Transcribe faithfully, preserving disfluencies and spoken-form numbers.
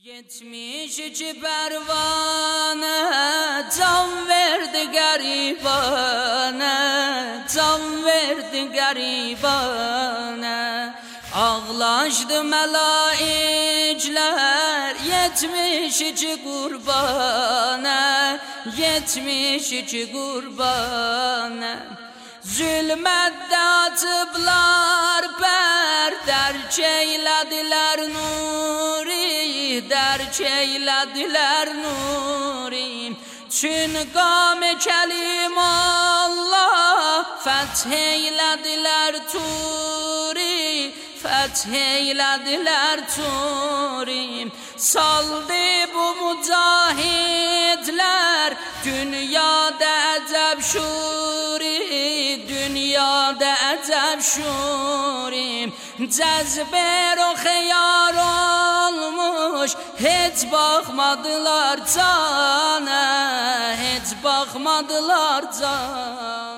Yetmiş iki pervane can verdi garibane, can verdi garibane. Ağlaşdı melaikler yetmiş iki kurbane, yetmiş iki kurbane. Zulmette atıblar per derk eylediler nuri, derk eylediler nuri. Çün kâme kelim Allah feth eylediler turi, feth eylediler turi. Saldı bu mücahidler dünyada eceb şuri, dünyada eceb şuri. Cezber o xeyar olmuş, hiç bakmadılar cana, hiç bakmadılar cana.